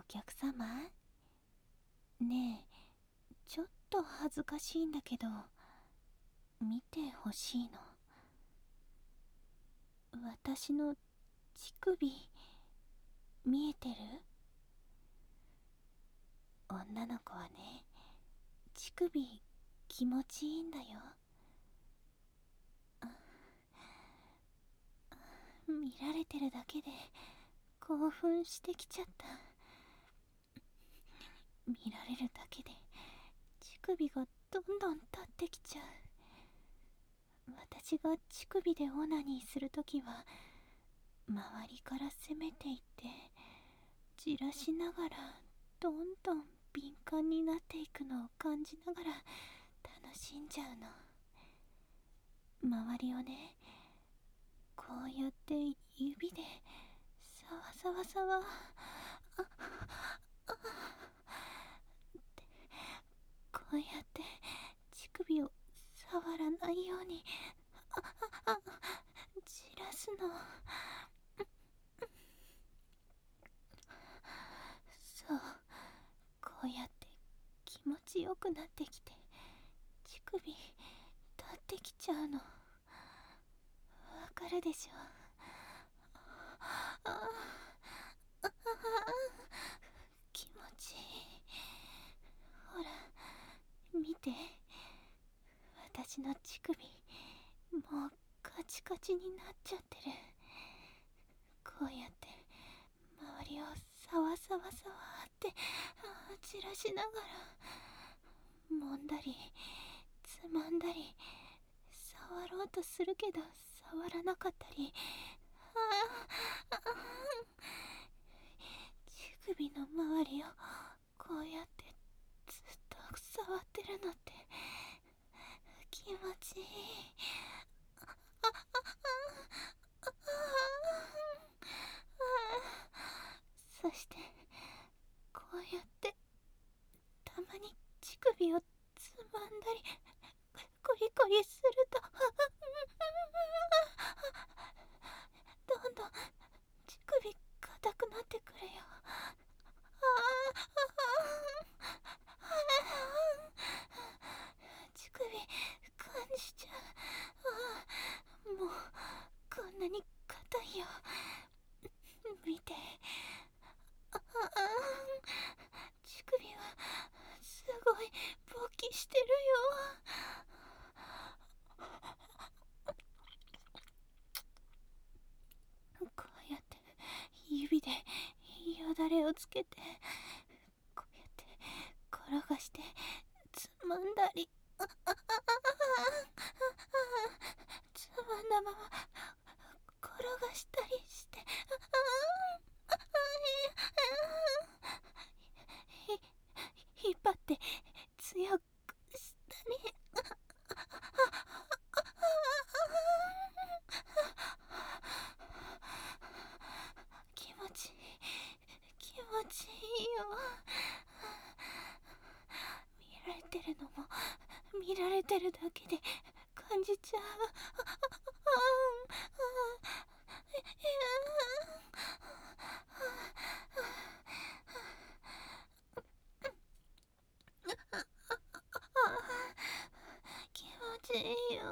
客様、ねえ、ちょっと恥ずかしいんだけど、見てほしいの。私の乳首、見えてる？女の子はね、乳首気持ちいいんだよ。見られてるだけで興奮してきちゃった。見られるだけで乳首がどんどん立ってきちゃう。私が乳首でオナニーするときは、周りから攻めていってじらしながらどんどん敏感になっていくのを感じながら楽しんじゃうの。周りをね、こうやって指でさわさわさわ、こうやって乳首を触らないようにじらすの。そう、こうやって気持ちよくなってきて乳首立ってきちゃうの。わかるでしょ？気持ちいい。ほら見て、私の乳首もうカチカチになっちゃってる。こうやって周りをさわさわさわって散らしながら揉んだりつまんだり触ろうとするけど触らなかったり、乳首の周りをこうやってずっと触ってるのって気持ちいい。そしてこうやってたまに乳首をつまんだりコリコリするとどんどん乳首硬くなってくるよ。乳首感じちゃう。もうこんなに硬いよ。見て、乳首はすごい勃起してるよ。こうやって指でよだれをつけて、こうやって転がしてつまんだり、つまんだまま転がしたりして、引っ張って強くしたり、気持ちいい、気持ちいいよ。見られてるのも見られてるだけで感じちゃう。気持ちいいよ。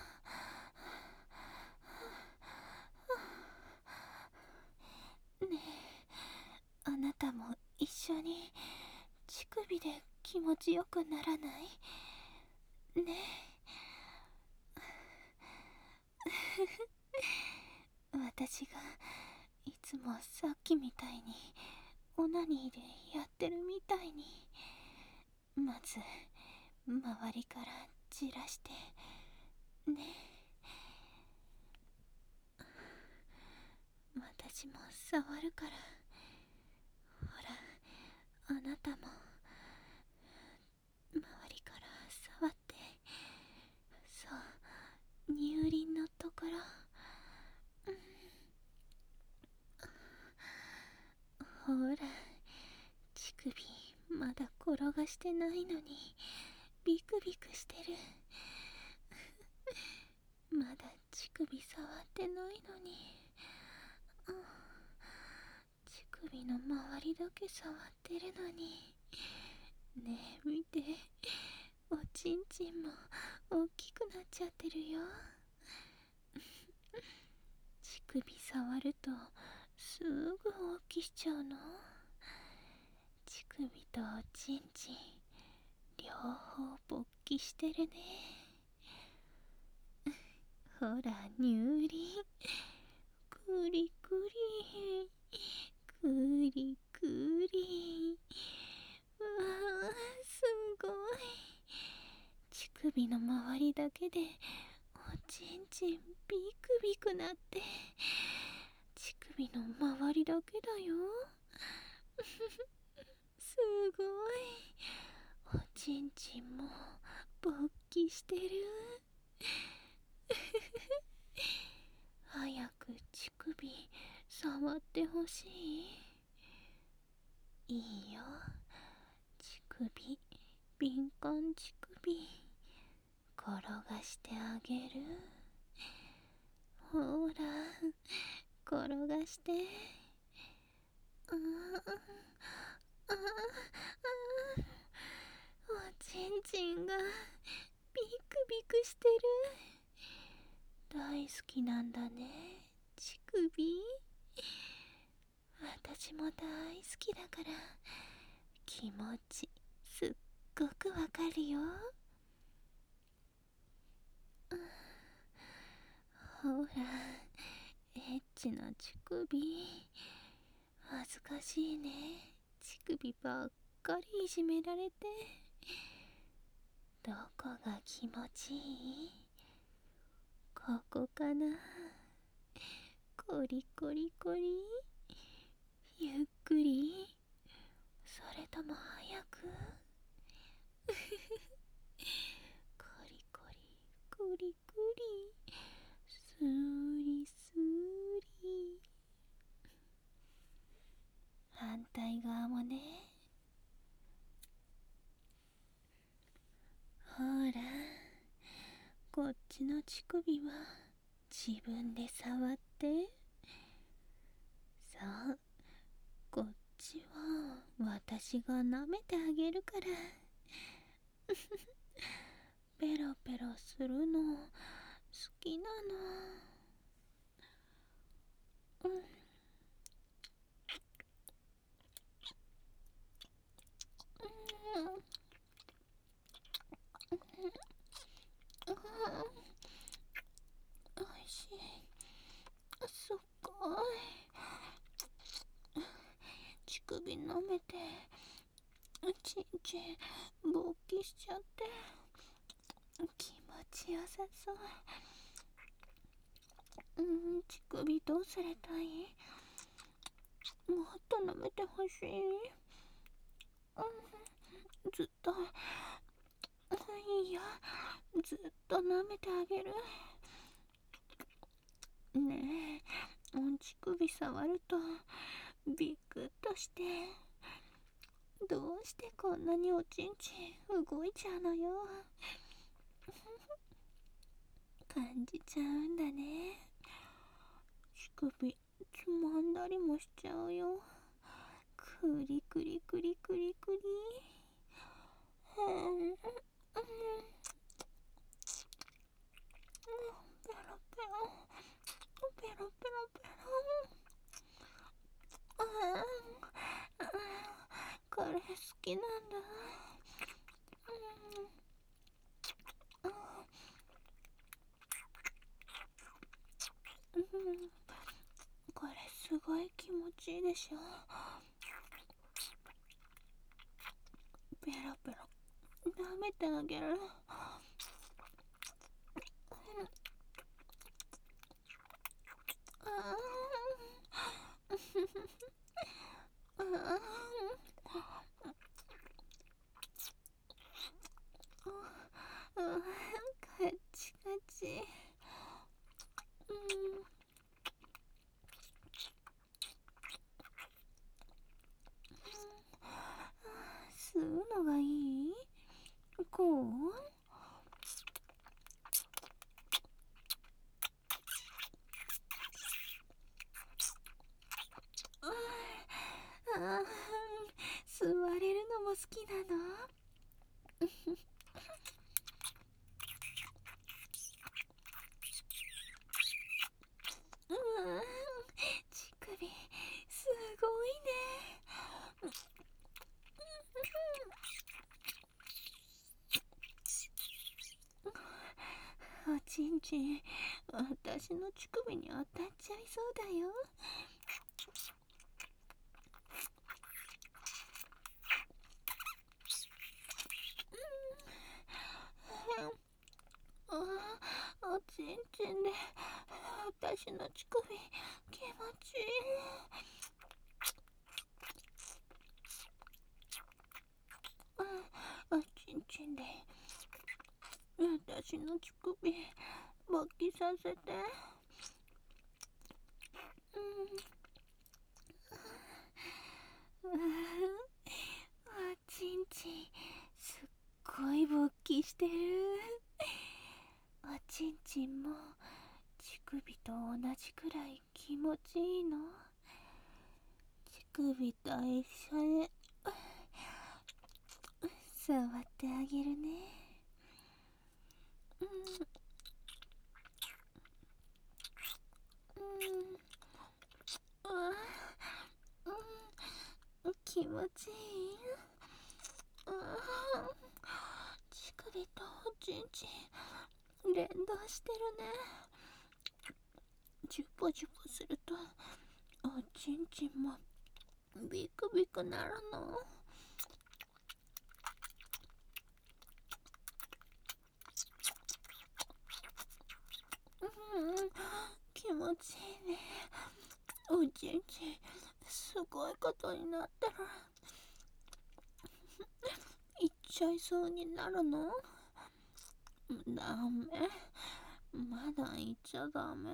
ねえ、あなたも一緒に乳首で気持ちよくならない？ねえ。私がいつもさっきみたいにオナニーでやってるみたいに、まず周りからじらしてね。私も触るから。ほら、あなたも周りから触って。そう、乳輪のところ、ほら、乳首まだ転がしてないのにビクビクしてる。まだ乳首触ってないのに、乳首の周りだけ触ってるのに。ねえ見て、おちんちんも大きくなっちゃってるよ。乳首触るとすぐ大きしちゃうの。乳首とおちんちん両方勃起してるね。ほら乳輪、くりくりくりくり。うわー、すごい。乳首の周りだけでおちんちんビクビクなって、乳首の周りだけだよ。すごい。おちんちんも勃起してる。早く乳首触ってほしい。いいよ、乳首、敏感乳首転がしてあげる。ほら転がして。ああああ、おちんちんがビクビクしてる。大好きなんだね、乳首。私も大好きだから気持ちすっごくわかるよ。ほら、エッチな乳首。恥ずかしいね。乳首ばっかりいじめられて。どこが気持ちいい？ここかな。コリコリコリ、ゆっくり、それとも早く？コリコリコリコリ、スリスリ。反対側もね。ほら、こっちの乳首は自分で触って。そう、こっちは私が舐めてあげるから。ペロペロするの好きなの。うん。おいしい。すっごい。乳首舐めてちんちん勃起しちゃって、気持ちよさそう。乳首どうすれたい？もっと舐めてほしい。ずっといいよ、ずっと舐めてあげる。ねえ、乳首触るとビクッとして、どうしてこんなにおちんちん動いちゃうのよ。感じちゃうんだね。乳首つまんだりもしちゃうよ。クリクリクリクリクリ。ペロペロペロペロペロ。これ好きなんだ。これすごい気持ちいいでしょ。ペロペロ舐めてあげる。カッチカチ。吸うのがいい？こう？ あ吸われるのも好きなの？乳首すごいね。おちんちん、私の乳首に当たっちゃいそうだよ。おちんちんで私の乳首気持ちいい。おちんちんで私の乳首勃起させて。おちんちんすっごい勃起してる。おちんちんも乳首と同じくらい気持ちいいの？乳首と一緒に触ってあげるね。気持ちいい。乳首とおちんちん連動してるね。ジュポジュポするとおちんちんもビクビクなるの。気持ちいいね。おちんちんすごいことになったら行っちゃいそうになるの？ダメ、まだ行っちゃダメ。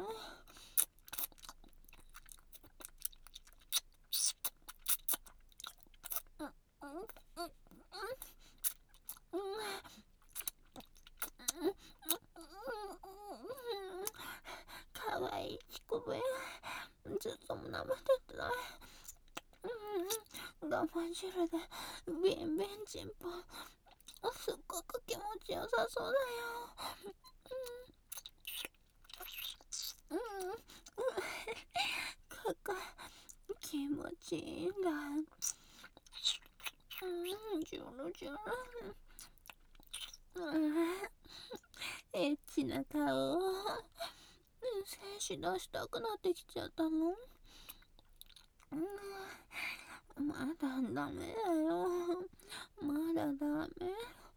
かわいい乳首ずっと舐めててね。我慢汁でビンビンチンポすっごく気持ちよさそうだよ。ここ気持ちいいんだ。ジュルジュル。エッチな顔を精子出したくなってきちゃったの？まだダメだよ。まだダメ。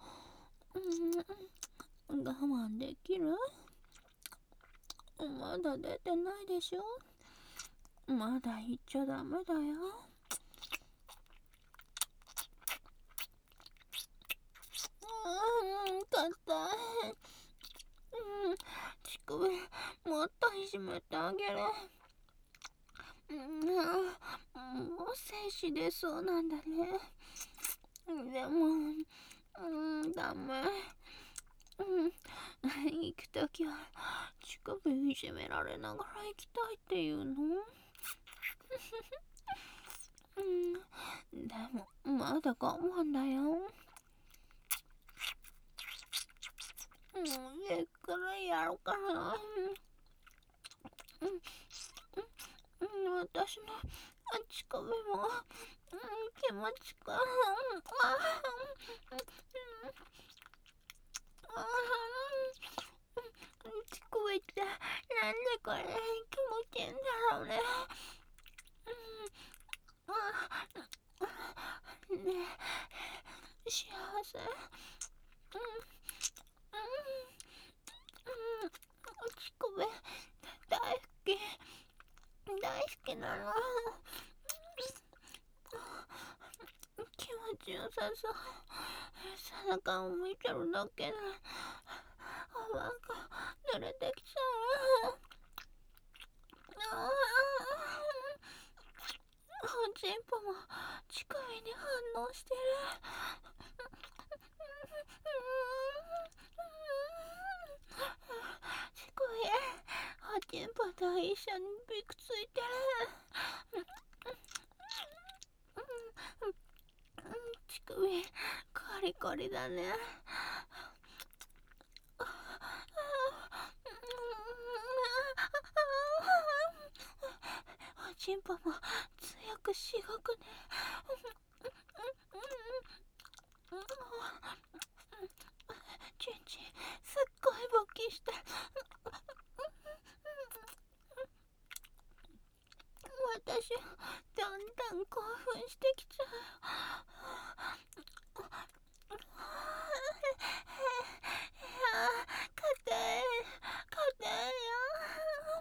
我慢できる？まだ出てないでしょ？まだ言っちゃダメだよ。硬い。乳首もっといじめてあげる。もう精子出そうなんだね。でもダメ。行くときは乳首いじめられながら行きたいっていうの？でもまだ我慢だよ。ゆっくりやるから。私の乳首も気持ちか。乳首ってなんでこれ気持ちいいんだろうね。ねえ幸せ？乳首大好き大好きなの。気持ちよさそう。背中を見てるだけでお腹濡れてきちゃう。おちんぽも乳首に反応してる。乳首おちんぽと一緒にびくついてる。 リコリだね。おちんぽも強くしごくね。ちんちんすっごい勃起して、私だんだん興奮してきちゃう。硬い硬いよ。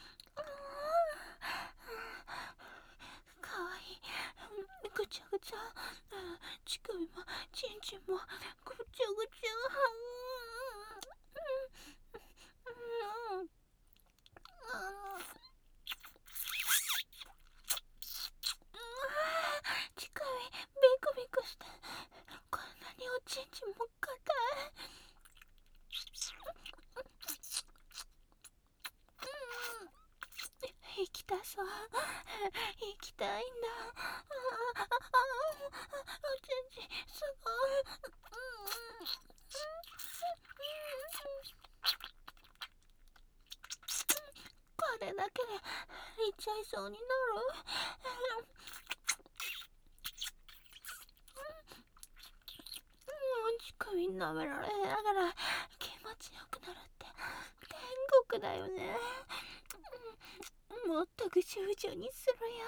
かわいい。ぐちゃぐちゃ。乳首もちんちんもぐちゃぐちゃ。乳首ビクビクして、こんなにおちんちんも硬い。行きたそう。行きたいんだ。おちんちんすごい。これだけで行っちゃいそうになる。乳首舐められながら気持ちよくなるって天国だよね。もっとぐちゅぐちゅにするよ。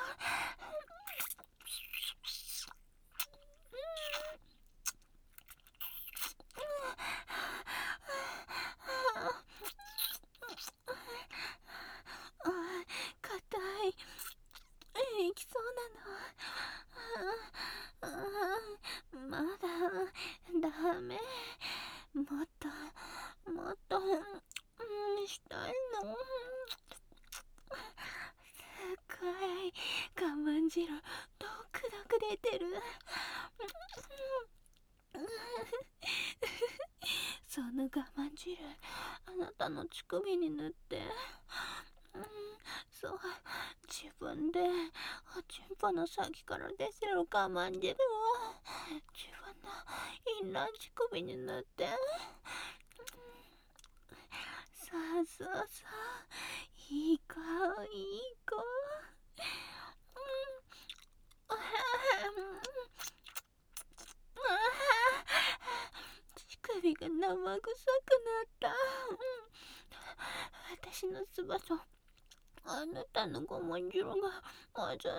硬い。行きそうなの。まだダメ。もっともっとしたいの。すっごい我慢汁ドクドク出てる。その我慢汁あなたの乳首に塗って。そう、自分でおちんぽの先から出てる我慢汁を自分のインナー乳首に塗って。そうそうそう、いい子いい子。乳首が生臭くなった。私の唾とあなたのごま汁が混ざってる。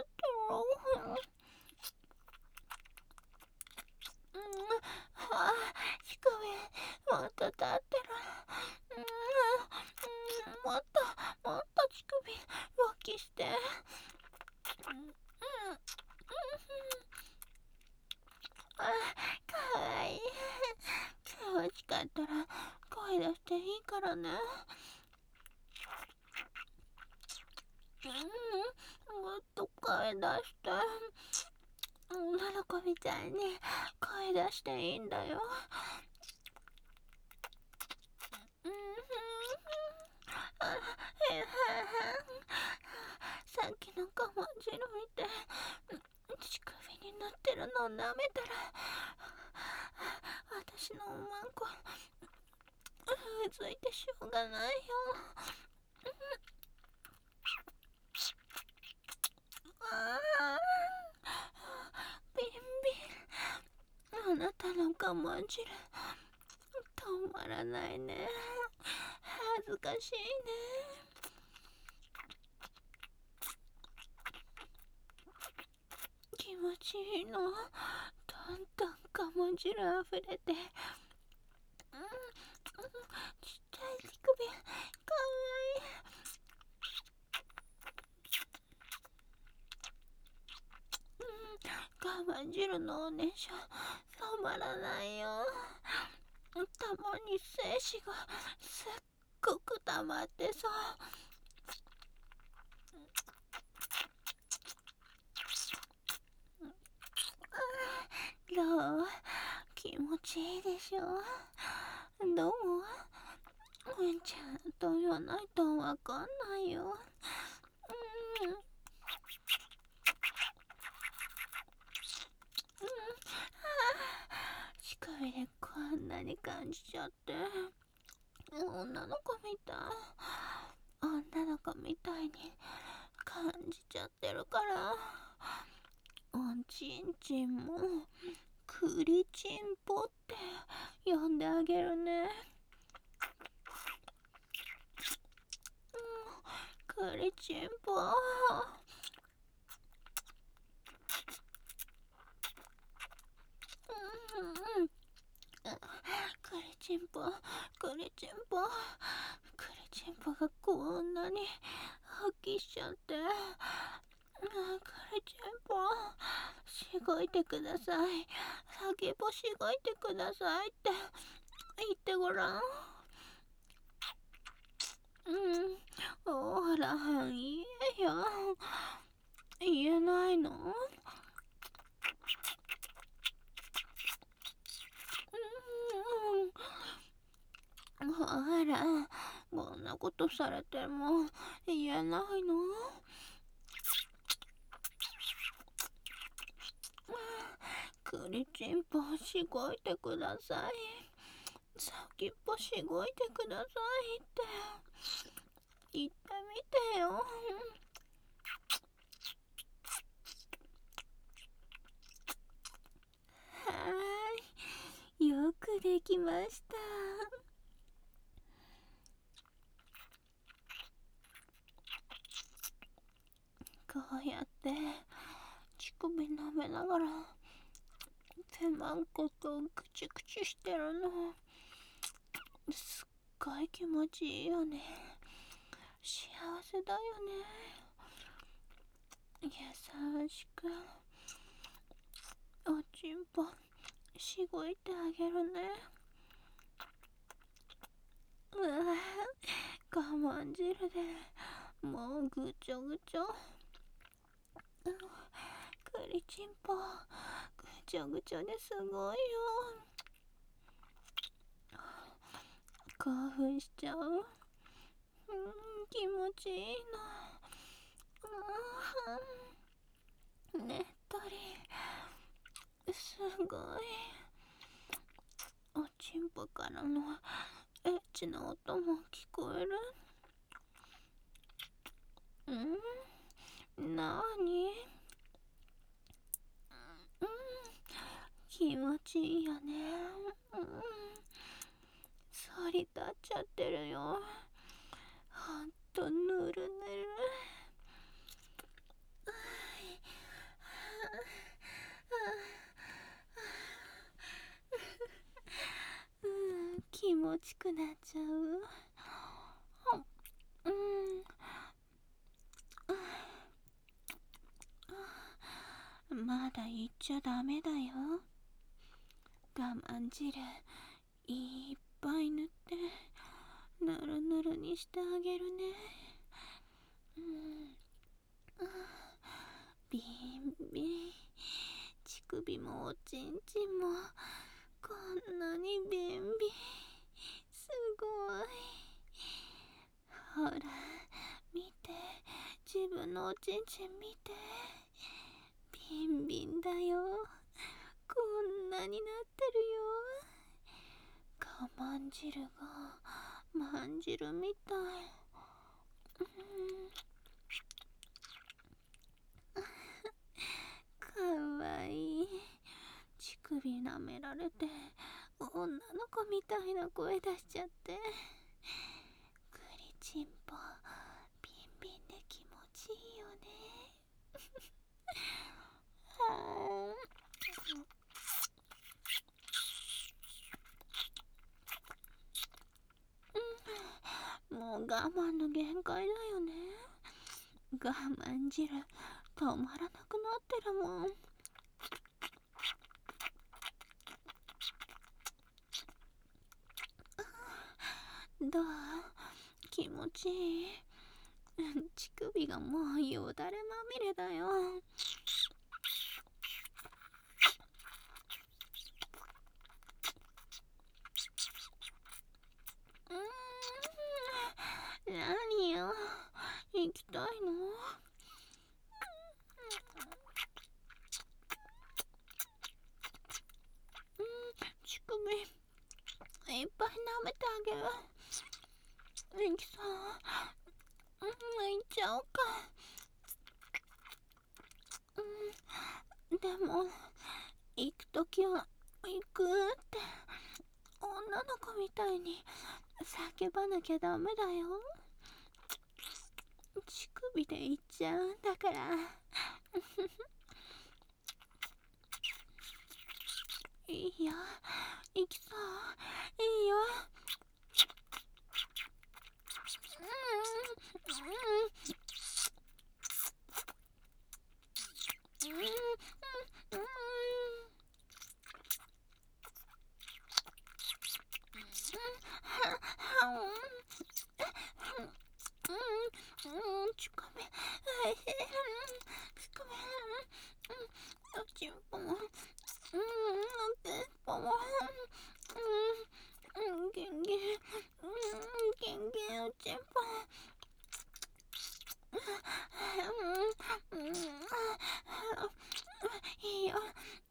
乳首もっと立ってる。もっと乳首勃起して。かわいい。気持ちかったら声出していいからね。もっと声出して。女の子みたいに声出していいんだよ。さっきの我慢汁見て乳首に塗ってるのを舐めたら私のおまんこうずいてしょうがないよ。ビンビン、あなたの我慢汁止まらないね。恥ずかしいね。気持ちいいの。どんどん我慢汁あふれて。ちっちゃい乳首かわいい。我慢汁のおねしょ止まらないよ。たまに精子がすっごく溜まってさ。どう？気持ちいいでしょ。どう？ちゃんと言わないとわかんないよ。乳首なに感じちゃって、女の子みたい、女の子みたいに感じちゃってるから、おんちんちんもくりちんぽって呼んであげるね。くりちんぽ、くりちんぽ、くりちんぽ、くりちんぽがこんなに発揮しちゃって、くりちんぽ、しごいてください、先っぽしごいてくださいって言ってごらん。ほら言えよ。言えないの？ほら、こんなことされても言えないの？くりちんぽしごいてください、先っぽしごいてくださいって言ってみてよ。はい、よくできました。こうやって乳首舐めながら手まんことくちくちしてるの、すっごい気持ちいいよね。幸せだよね。優しくおちんぽしごいてあげるね。うわ、我慢汁でもうぐちょぐちょ。くりちんぽぐちょぐちょですごいよ。興奮しちゃう。気持ちいいの。ねっとり、すごい。おちんぽからのエッチな音も聞こえる。なーに？気持ちいいよね。反り立っちゃってるよ。ほんとぬるぬる。気持ちくなっちゃう。まだ言っちゃダメだよ。我慢汁いっぱい塗ってぬるぬるにしてあげるね。ビンビン、乳首もおちんちんもこんなにビンビン、すごい。ほら見て、自分のおちんちん見て、ビンビンだよ。こんなになってるよ。我慢汁がまんじるみたい。かわいい。乳首舐められて女の子みたいな声出しちゃって、くりちんぽビンビンで気持ちいいよね。もう我慢の限界だよね。我慢汁止まらなくなってるもん。どう？気持ちいい？乳首がもうよだれまみれだよ。何よ、行きたいの？乳首めてあげる。ミキさん、行っちゃおうか。でも行くときは行くって女の子みたいに叫ばなきゃダメだよ。乳首で行っちゃうんだから。いいよ、行きそう。いいよ。乳首、おちんぽも、おてっぽも、ゲンゲン、ゲンゲンおちんぽ。いいよ、いいよ、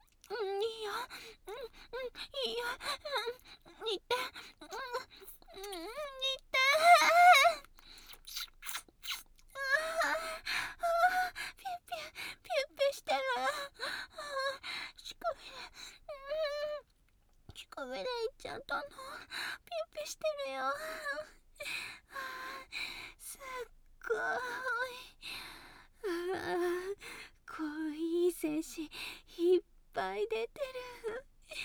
いいよ、似て、似て。ピュピュ、ピュピュしてる。乳首でいっちゃったの。ピュピュしてるよ。すっごい。濃い精子いっぱい出てる。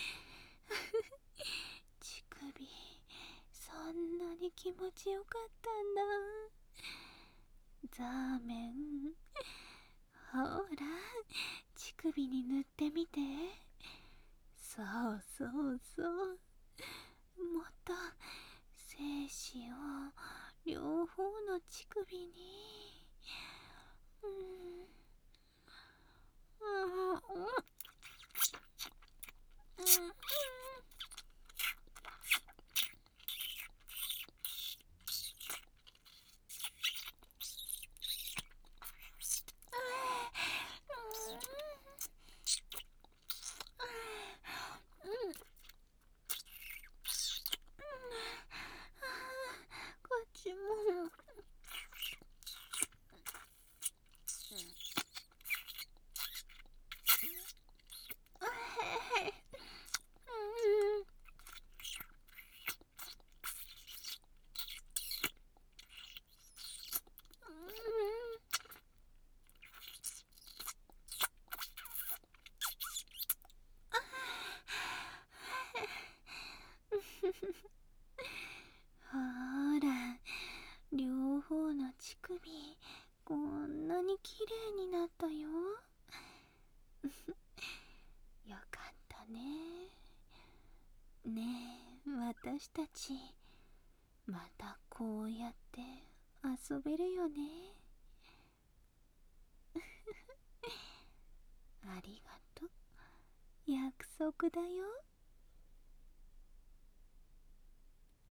乳首、そんなに気持ちよかったんだ。ザーメン、ほら、乳首に塗ってみて。そうそうそう。もっと精子を両方の乳首に。こっちも。ほら、両方の乳首こんなに綺麗になったよ。よかったね。ねえ、私たちまたこうやって遊べるよね。ありがとう。約束だよ。